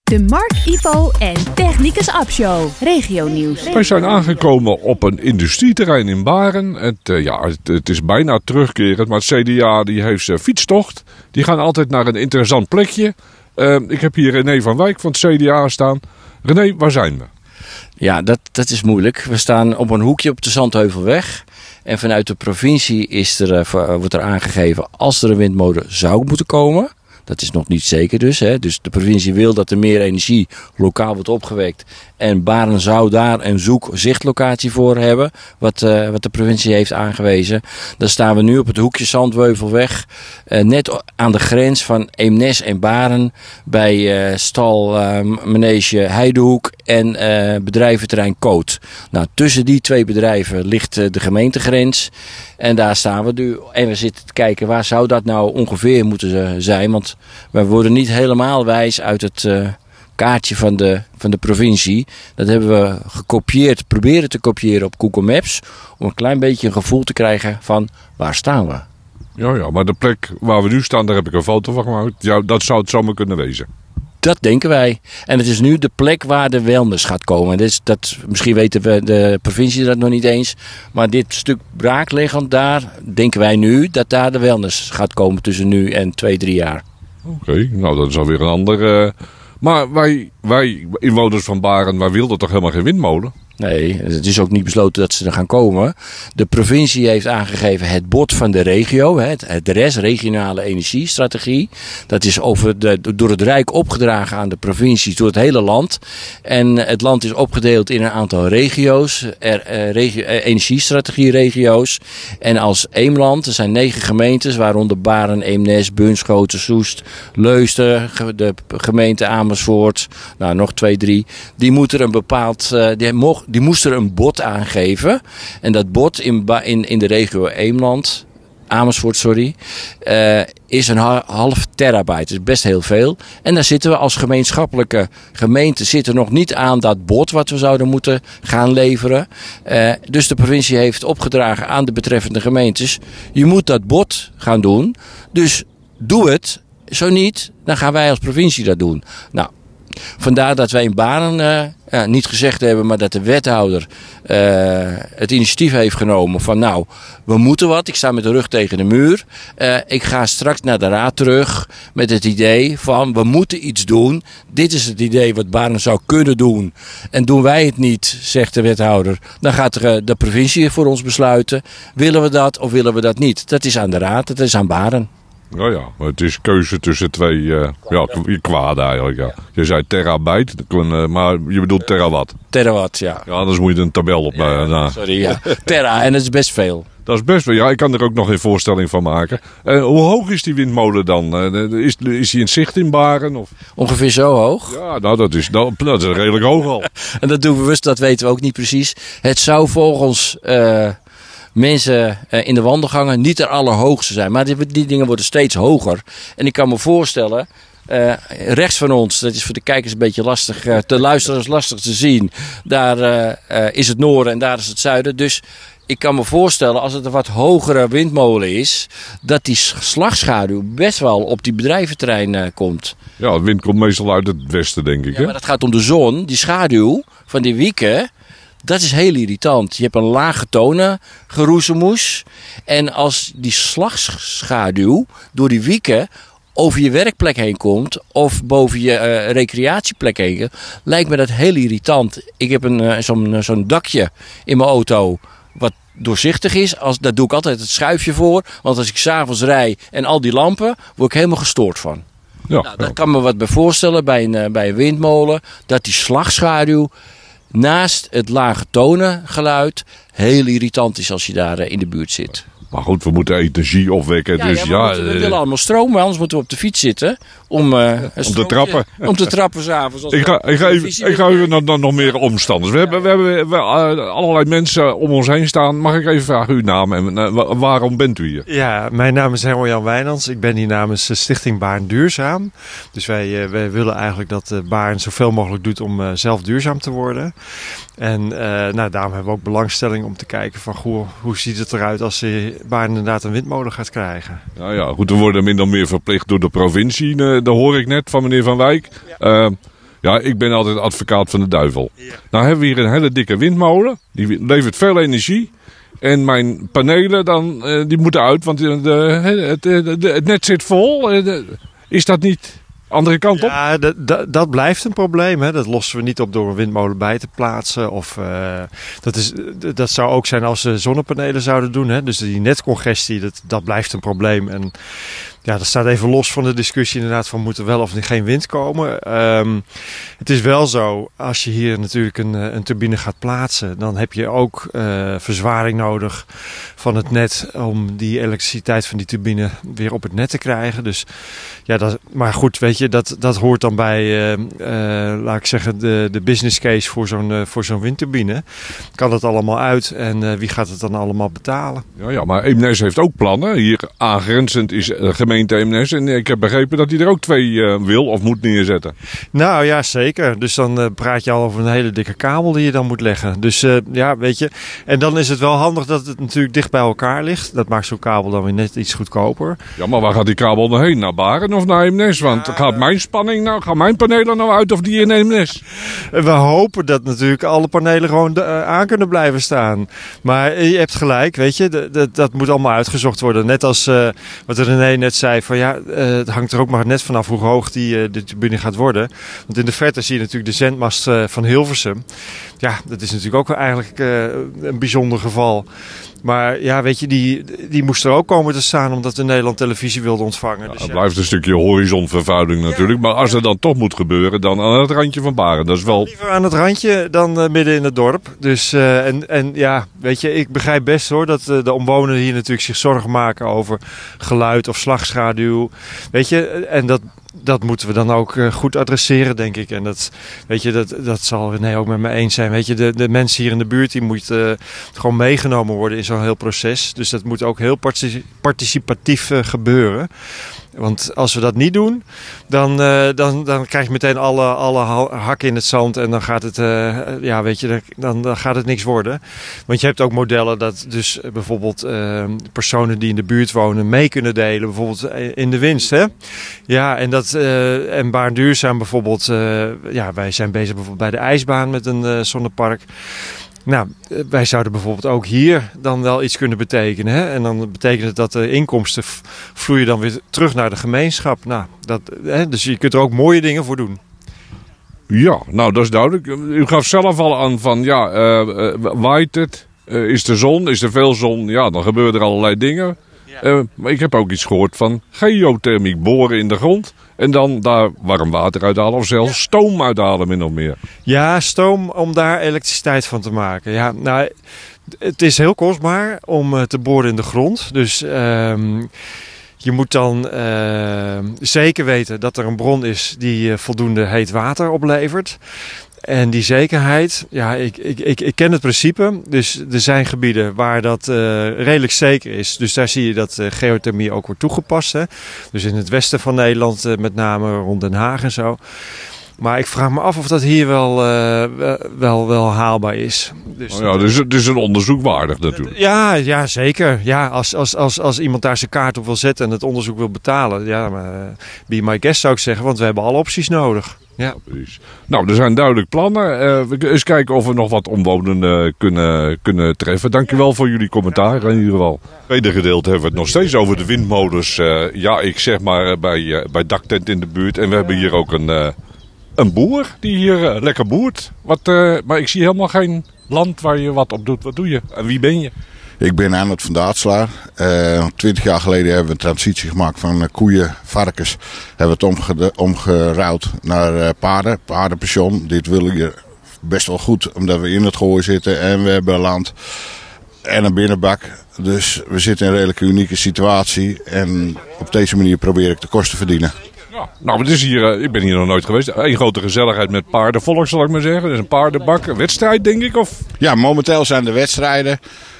De Mark, Ivo en Technicus Abshow. Regionieuws. Wij zijn aangekomen op een industrieterrein in Baren. Het is bijna terugkerend, maar het CDA die heeft zijn fietstocht. Die gaan altijd naar een interessant plekje. Ik heb hier René van Wijk van het CDA staan. René, waar zijn we? Ja, dat is moeilijk. We staan op een hoekje op de Zandheuvelweg. En vanuit de provincie wordt er aangegeven als er een windmolen zou moeten komen. Dat is nog niet zeker dus. Hè. Dus de provincie wil dat er meer energie lokaal wordt opgewekt. En Baren zou daar een zichtlocatie voor hebben. Wat de provincie heeft aangewezen. Dan staan we nu op het hoekje Zandheuvelweg. Net aan de grens van Eemnes en Baren. Bij stal Manege Heidehoek en bedrijventerrein Koot. Nou, tussen die twee bedrijven ligt de gemeentegrens. En daar staan we nu. En we zitten te kijken waar zou dat nou ongeveer moeten zijn. Want we worden niet helemaal wijs uit het kaartje van de provincie. Dat hebben we proberen te kopiëren op Google Maps. Om een klein beetje een gevoel te krijgen van waar staan we. Ja, maar de plek waar we nu staan, daar heb ik een foto van gemaakt. Ja, dat zou het zomaar kunnen wezen. Dat denken wij. En het is nu de plek waar de wellness gaat komen. Misschien weten we de provincie dat nog niet eens. Maar dit stuk braakliggend daar, denken wij nu dat daar de wellness gaat komen tussen nu en 2-3 jaar. Oké, nou dat is alweer een ander. Maar wij inwoners van Baren, wij wilden toch helemaal geen windmolen? Nee, het is ook niet besloten dat ze er gaan komen. De provincie heeft aangegeven het bod van de regio, het RES, regionale energiestrategie. Dat is door het Rijk opgedragen aan de provincies, door het hele land. En het land is opgedeeld in een aantal regio's, energiestrategieregio's. En als Eemland, er zijn 9 gemeentes, waaronder Baren, Eemnes, Bunschoten, Soest, Leusden, de gemeente Amersfoort, nou nog 2-3. Die moeten een bepaald, die moesten er een bod aangeven. En dat bod in de regio Eemland, Amersfoort, is een half terabyte. Dat is best heel veel. En daar zitten we als gemeenschappelijke gemeente nog niet aan dat bod wat we zouden moeten gaan leveren. Dus de provincie heeft opgedragen aan de betreffende gemeentes. Je moet dat bod gaan doen. Dus doe het. Zo niet, dan gaan wij als provincie dat doen. Nou, vandaar dat wij in Baren niet gezegd hebben, maar dat de wethouder het initiatief heeft genomen van nou, we moeten wat. Ik sta met de rug tegen de muur. Ik ga straks naar de raad terug met het idee van we moeten iets doen. Dit is het idee wat Baren zou kunnen doen. En doen wij het niet, zegt de wethouder, dan gaat de provincie voor ons besluiten. Willen we dat of willen we dat niet? Dat is aan de raad, dat is aan Baren. Nou ja, het is keuze tussen twee kwaad eigenlijk. Ja. Je zei terabyte, maar je bedoelt terawatt. Terawatt, ja. Ja, anders moet je een tabel op. Sorry, ja. Terra, en dat is best veel. Dat is best veel. Ja, ik kan er ook nog geen voorstelling van maken. Hoe hoog is die windmolen dan? Is die in zicht in Baren? Of? Ongeveer zo hoog. Ja, nou dat is redelijk hoog al. En dat doen we bewust, dat weten we ook niet precies. Het zou volgens mensen in de wandelgangen niet het allerhoogste zijn. Maar die dingen worden steeds hoger. En ik kan me voorstellen, rechts van ons, dat is voor de kijkers een beetje lastig, de luisteraars lastig te zien. Daar is het noorden en daar is het zuiden. Dus ik kan me voorstellen, als het een wat hogere windmolen is, dat die slagschaduw best wel op die bedrijventerrein komt. Ja, de wind komt meestal uit het westen, denk ik. Ja, maar dat gaat om de zon. Die schaduw van die wieken, dat is heel irritant. Je hebt een lage tonen geroezemoes. En als die slagschaduw door die wieken over je werkplek heen komt of boven je recreatieplek heen, lijkt me dat heel irritant. Ik heb zo'n dakje in mijn auto wat doorzichtig is. Daar doe ik altijd het schuifje voor. Want als ik 's avonds rij en al die lampen, word ik helemaal gestoord van. Ja, nou, daar kan me wat bij voorstellen bij een windmolen, dat die slagschaduw naast het lage tonengeluid heel irritant is als je daar in de buurt zit. Maar goed, we moeten energie opwekken. We willen allemaal stroom, maar anders moeten we op de fiets zitten om te trappen. Om te trappen s'avonds. Ik ga even naar nog meer omstanders. We hebben allerlei mensen om ons heen staan. Mag ik even vragen uw naam en waarom bent u hier? Ja, mijn naam is Herman-Jan Wijnands. Ik ben hier namens Stichting Baren Duurzaam. Dus wij willen eigenlijk dat Baren zoveel mogelijk doet om zelf duurzaam te worden. En daarom hebben we ook belangstelling om te kijken van hoe ziet het eruit als Baren inderdaad een windmolen gaat krijgen. Nou ja, goed, we worden min of meer verplicht door de provincie. Dat hoor ik net van meneer Van Wijk. Ja, ik ben altijd advocaat van de duivel. Ja. Nou hebben we hier een hele dikke windmolen. Die levert veel energie. En mijn panelen die moeten uit, want het net zit vol. Is dat niet andere kant op? Ja, dat blijft een probleem. Hè. Dat lossen we niet op door een windmolen bij te plaatsen. Dat zou ook zijn als ze zonnepanelen zouden doen. Hè. Dus die netcongestie, dat blijft een probleem. En ja, dat staat even los van de discussie inderdaad van moet er wel of geen wind komen. Het is wel zo, als je hier natuurlijk een turbine gaat plaatsen, dan heb je ook verzwaring nodig van het net om die elektriciteit van die turbine weer op het net te krijgen. Dus ja, maar goed, weet je, dat hoort dan bij, laat ik zeggen, de business case voor zo'n windturbine. Kan dat allemaal uit en wie gaat het dan allemaal betalen? Ja, maar Eemnes heeft ook plannen. Hier aangrenzend is gemeente Eemnes. En ik heb begrepen dat hij er ook 2 wil of moet neerzetten. Nou ja, zeker. Dus dan praat je al over een hele dikke kabel die je dan moet leggen. Dus ja, weet je. En dan is het wel handig dat het natuurlijk dicht bij elkaar ligt. Dat maakt zo'n kabel dan weer net iets goedkoper. Ja, maar waar gaat die kabel nou heen? Naar Baren of naar Eemnes? Want gaat mijn spanning nou, gaan mijn panelen nou uit of die in Eemnes? We hopen dat natuurlijk alle panelen gewoon aan kunnen blijven staan. Maar je hebt gelijk, weet je. Dat moet allemaal uitgezocht worden. Net als wat René net zei. Van ja, het hangt er ook maar net vanaf hoe hoog de turbine gaat worden. Want in de verte zie je natuurlijk de zendmast van Hilversum. Ja, dat is natuurlijk ook wel eigenlijk een bijzonder geval. Maar ja, weet je, die moest er ook komen te staan omdat de Nederland televisie wilde ontvangen. Dus het blijft een stukje horizonvervuiling natuurlijk. Maar als het dan toch moet gebeuren, dan aan het randje van Baren. Dat is wel... Liever aan het randje dan midden in het dorp. Dus, en ja, weet je, ik begrijp best hoor dat de omwonenden hier natuurlijk zich zorgen maken over geluid of slagschaduw. Weet je, en dat moeten we dan ook goed adresseren, denk ik. En dat zal René ook met me eens zijn. Weet je, de mensen hier in de buurt die moeten gewoon meegenomen worden in zo'n heel proces. Dus dat moet ook heel participatief gebeuren. Want als we dat niet doen, dan krijg je meteen alle hakken in het zand en dan gaat het, weet je, dan gaat het niks worden. Want je hebt ook modellen dat dus bijvoorbeeld personen die in de buurt wonen mee kunnen delen, bijvoorbeeld in de winst. Hè? Ja, en Baarn Duurzaam bijvoorbeeld, wij zijn bezig bijvoorbeeld bij de ijsbaan met een zonnepark. Nou, wij zouden bijvoorbeeld ook hier dan wel iets kunnen betekenen. Hè? En dan betekent het dat de inkomsten vloeien dan weer terug naar de gemeenschap. Nou, dus je kunt er ook mooie dingen voor doen. Ja, nou dat is duidelijk. U gaf zelf al aan van, waait het? Is er zon? Is er veel zon? Ja, dan gebeuren er allerlei dingen. Ja. Maar ik heb ook iets gehoord van geothermiek boren in de grond. En dan daar warm water uithalen of zelfs stoom uithalen min of meer. Ja, stoom om daar elektriciteit van te maken. Ja, nou, het is heel kostbaar om te boren in de grond. Dus je moet dan zeker weten dat er een bron is die voldoende heet water oplevert. En die zekerheid, ja, ik ken het principe. Dus er zijn gebieden waar dat redelijk zeker is. Dus daar zie je dat geothermie ook wordt toegepast. Hè? Dus in het westen van Nederland, met name rond Den Haag en zo. Maar ik vraag me af of dat hier wel haalbaar is. Dus het is een onderzoek waardig natuurlijk. Ja, zeker. Ja, als iemand daar zijn kaart op wil zetten en het onderzoek wil betalen. Ja, maar be my guest zou ik zeggen, want we hebben alle opties nodig. Ja, precies. Nou, er zijn duidelijk plannen. We eens kijken of we nog wat omwonenden kunnen treffen. Dankjewel voor jullie commentaar in ieder geval. In het tweede gedeelte hebben we het nog steeds over de windmolens. Ik zeg maar bij Daktent in de buurt. En we hebben hier ook een boer die hier lekker boert. Maar ik zie helemaal geen land waar je wat op doet. Wat doe je? En wie ben je? Ik ben Arnold van Daatselaar. 20 jaar geleden hebben we een transitie gemaakt van koeien, varkens. Hebben we het omgeruild naar paarden, paardenpension. Dit wil je best wel goed, omdat we in het gooi zitten en we hebben land en een binnenbak. Dus we zitten in een redelijk unieke situatie. En op deze manier probeer ik de kosten te verdienen. Ja, nou, het is hier, ik ben hier nog nooit geweest. Een grote gezelligheid met paardenvolk, zal ik maar zeggen. Dus een paardenbak, een wedstrijd denk ik? Of? Ja, momenteel zijn de wedstrijden.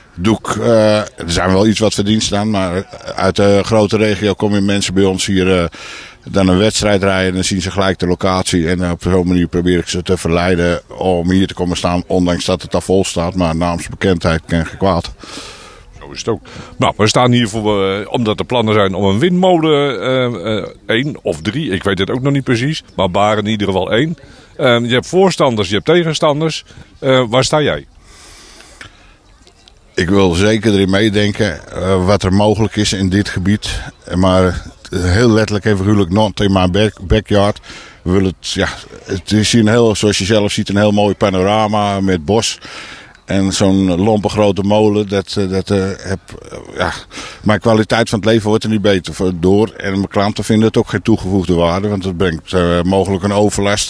Er zijn wel iets wat verdiensten staan, maar uit de grote regio komen mensen bij ons hier dan een wedstrijd rijden. En dan zien ze gelijk de locatie. En op zo'n manier probeer ik ze te verleiden om hier te komen staan. Ondanks dat het al vol staat, maar naamsbekendheid ken geen kwaad. Zo is het ook. Nou, we staan hier omdat er plannen zijn om een windmolen, 1 of 3, ik weet het ook nog niet precies. Maar Baren in ieder geval 1. Je hebt voorstanders, je hebt tegenstanders. Waar sta jij? Ik wil zeker erin meedenken wat er mogelijk is in dit gebied. Maar heel letterlijk en figuurlijk not in my backyard. We willen het is hier zoals je zelf ziet, een heel mooi panorama met bos. En zo'n lompe grote molen, mijn kwaliteit van het leven wordt er niet beter door. En mijn klanten vinden het ook geen toegevoegde waarde, want het brengt mogelijk een overlast.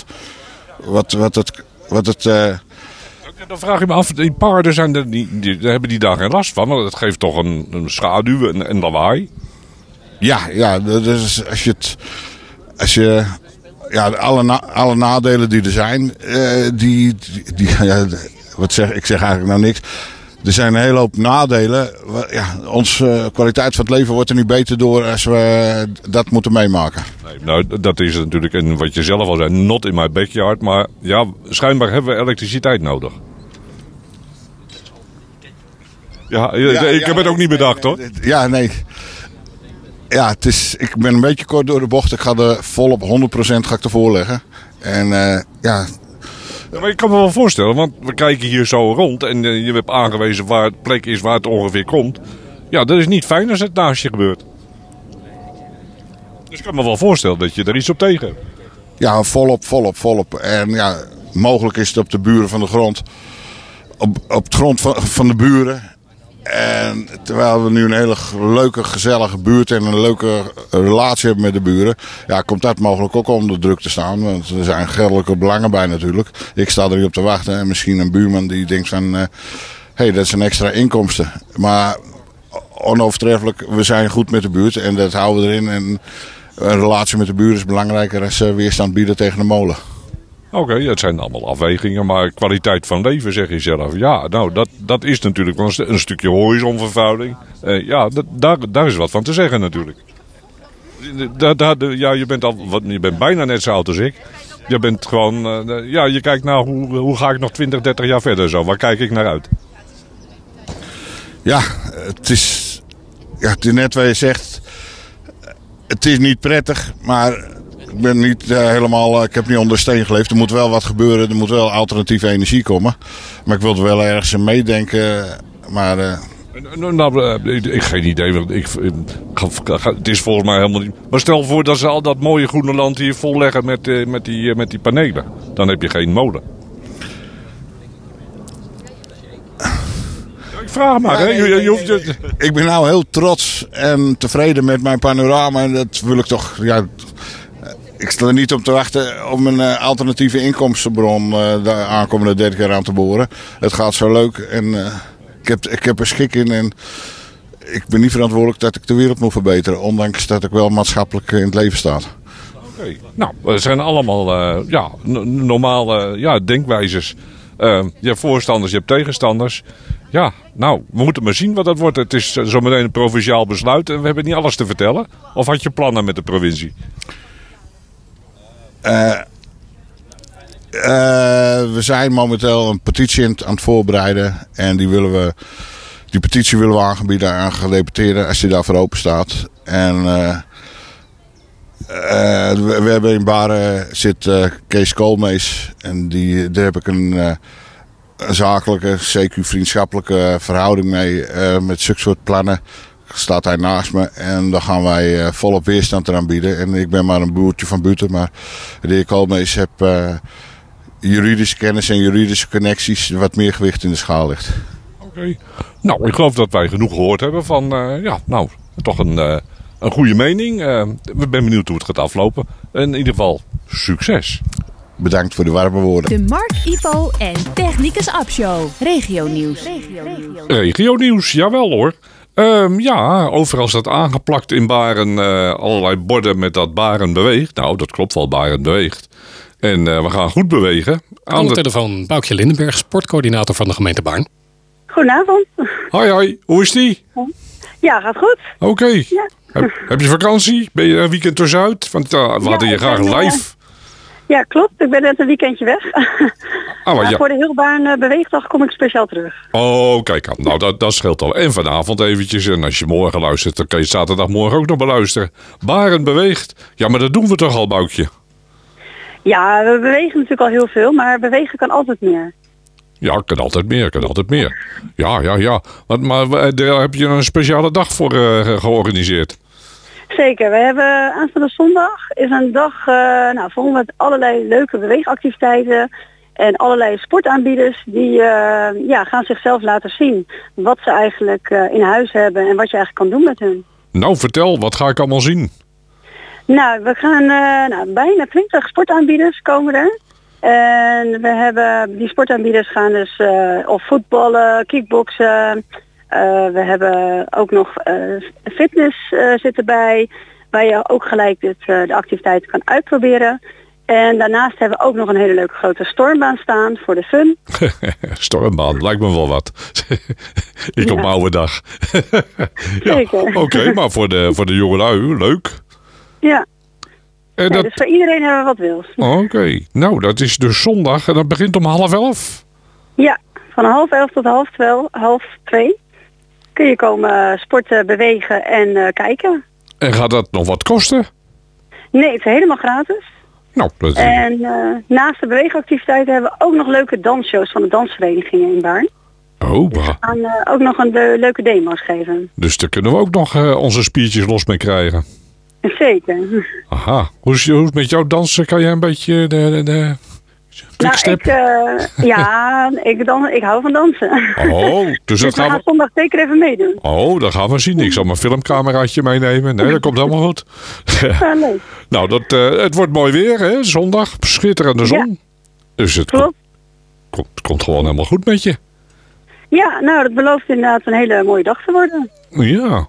Dan vraag je me af, die paarden hebben die daar geen last van, want dat geeft toch een schaduw en lawaai. Ja, dus alle nadelen die er zijn, ik zeg eigenlijk nou niks. Er zijn een hele hoop nadelen. Ja, onze kwaliteit van het leven wordt er niet beter door als we dat moeten meemaken. Nee, nou, dat is het natuurlijk. En wat je zelf al zei, not in my backyard. Maar ja, schijnbaar hebben we elektriciteit nodig. Ja, ik heb het ook niet bedacht, hoor. Ja, nee. Ja, ik ben een beetje kort door de bocht. Ik ga er volop 100% ervoor leggen. En ja... Ja, maar ik kan me wel voorstellen, want we kijken hier zo rond en je hebt aangewezen waar het plek is waar het ongeveer komt. Ja, dat is niet fijn als het naast je gebeurt. Dus ik kan me wel voorstellen dat je er iets op tegen hebt. Ja, volop. En ja, mogelijk is het op de buren van de grond. Op het grond van de buren. En terwijl we nu een hele leuke, gezellige buurt en een leuke relatie hebben met de buren, ja, komt dat mogelijk ook onder druk te staan. Want er zijn geldelijke belangen bij natuurlijk. Ik sta er niet op te wachten en misschien een buurman die denkt van, hey, dat is een extra inkomsten. Maar onovertreffelijk, we zijn goed met de buurt en dat houden we erin. En een relatie met de buren is belangrijker dan weerstand bieden tegen de molen. Oké, het zijn allemaal afwegingen, maar kwaliteit van leven zeg je zelf. Ja, nou, dat is natuurlijk wel een stukje horizonvervuiling. Ja, daar is wat van te zeggen natuurlijk. Ja, je bent bijna net zo oud als ik. Je bent gewoon, je kijkt naar hoe ga ik nog 20, 30 jaar verder zo. Waar kijk ik naar uit? Ja, het is net wat je zegt. Het is niet prettig, maar... Ik ben niet ik heb niet onder steen geleefd. Er moet wel wat gebeuren. Er moet wel alternatieve energie komen. Maar ik wil er wel ergens in meedenken. Maar... ik heb geen idee. Het is volgens mij helemaal niet... Maar stel voor dat ze al dat mooie groene land hier volleggen met die panelen. Dan heb je geen molen. Ik vraag maar. Hè? Ik ben nou heel trots en tevreden met mijn panorama. En dat wil ik toch... Ja, ik sta er niet op te wachten om een alternatieve inkomstenbron de aankomende 30 jaar aan te boren. Het gaat zo leuk en ik heb er schik in. En ik ben niet verantwoordelijk dat ik de wereld moet verbeteren. Ondanks dat ik wel maatschappelijk in het leven sta. Okay. Nou, we zijn allemaal normale denkwijzes. Je hebt voorstanders, je hebt tegenstanders. Ja, nou, we moeten maar zien wat dat wordt. Het is zometeen een provinciaal besluit en we hebben niet alles te vertellen. Of had je plannen met de provincie? We zijn momenteel een petitie aan het voorbereiden. En die petitie willen we aanbieden aan gedeputeerden als die daarvoor open staat. En we hebben in Baren zit Kees Koolmees. En daar heb ik een zakelijke, CQ-vriendschappelijke verhouding mee. Met zulke soort plannen staat hij naast me. En dan gaan wij volop weerstand eraan bieden. En ik ben maar een boertje van buiten. Maar de heer Koolmees heeft juridische kennis en juridische connecties. Wat meer gewicht in de schaal ligt. Oké. Nou, ik geloof dat wij genoeg gehoord hebben van... toch een goede mening. We ben benieuwd hoe het gaat aflopen. In ieder geval, succes. Bedankt voor de warme woorden. De Mark, Ipo en Technicus App Show. Regionieuws. Regionieuws, jawel hoor. Overal staat aangeplakt in Baren allerlei borden met dat Baren beweegt. Nou, dat klopt wel, Baren beweegt. En we gaan goed bewegen. Aan de telefoon Boukje Lindenberg, sportcoördinator van de gemeente Baarn. Goedenavond. Hoi, hoe is die? Ja, gaat goed. Oké. Ja. Heb je vakantie? Ben je een weekend tussenuit? Want we hadden je graag live. Ja, klopt. Ik ben net een weekendje weg. Voor de heel Baarn beweegdag kom ik speciaal terug. Oh, kijk aan. Nou, dat scheelt al. En vanavond eventjes. En als je morgen luistert, dan kan je zaterdagmorgen ook nog beluisteren. Baren beweegt. Ja, maar dat doen we toch al, Boukje? Ja, we bewegen natuurlijk al heel veel, maar bewegen kan altijd meer. Ja, kan altijd meer. Ja. Maar daar heb je een speciale dag voor georganiseerd. Zeker, we hebben aanstaande zondag is een dag vol met allerlei leuke beweegactiviteiten en allerlei sportaanbieders die gaan zichzelf laten zien wat ze eigenlijk in huis hebben en wat je eigenlijk kan doen met hun. Nou, vertel, wat ga ik allemaal zien? Nou, we gaan bijna 20 sportaanbieders komen er. En we hebben, die sportaanbieders gaan dus of voetballen, kickboksen. We hebben ook nog fitness zit erbij, waar je ook gelijk de activiteiten kan uitproberen. En daarnaast hebben we ook nog een hele leuke grote stormbaan staan voor de fun. Stormbaan, lijkt me wel wat. Ik op mijn oude dag. Zeker. Oké, maar voor de jongelui, leuk. Ja. Dus voor iedereen hebben we wat wils. Oké, nou dat is dus zondag en dat begint om 11:30? Ja, van 11:30 tot 11:30 kun je komen sporten, bewegen en kijken. En gaat dat nog wat kosten? Nee, het is helemaal gratis. Nou, dat is... En naast de beweegactiviteiten hebben we ook nog leuke dansshows van de dansverenigingen in Baarn. Oh, dus we gaan ook nog een leuke demo's geven. Dus daar kunnen we ook nog onze spiertjes los mee krijgen. Zeker. Aha. Hoe is het met jouw dansen? Kan jij een beetje de quickstep? Ik hou van dansen. Oh, dus dat we gaan zondag zeker even meedoen. Oh, dat gaan we zien. Ik zal mijn filmcameraatje meenemen. Nee, dat komt helemaal goed. Ja, leuk. Nou, het wordt mooi weer, hè? Zondag. Schitterende zon. Ja. Dus het komt gewoon helemaal goed met je. Ja, nou, dat belooft inderdaad een hele mooie dag te worden. Ja.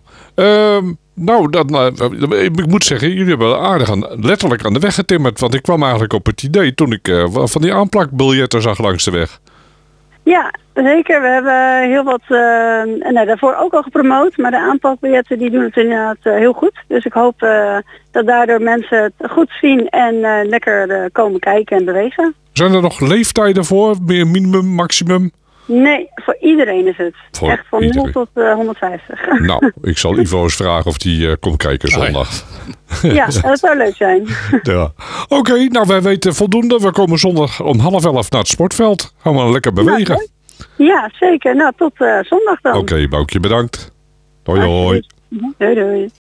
Ik moet zeggen, jullie hebben aardig letterlijk aan de weg getimmerd. Want ik kwam eigenlijk op het idee toen ik van die aanplakbiljetten zag langs de weg. Ja, zeker. We hebben heel wat daarvoor ook al gepromoot. Maar de aanplakbiljetten die doen het inderdaad heel goed. Dus ik hoop dat daardoor mensen het goed zien en lekker komen kijken en bewegen. Zijn er nog leeftijden voor? Meer minimum, maximum? Nee, voor iedereen is het. Echt van iedereen. 0 tot 150. Nou, ik zal Ivo eens vragen of die komt kijken zondag. Ja, dat zou leuk zijn. Ja. Oké, nou wij weten voldoende. We komen zondag om 10:30 naar het sportveld. Gaan we lekker bewegen. Ja, zeker. Nou, tot zondag dan. Oké, Boukje, bedankt. Hoi, hoi. Doei, doei.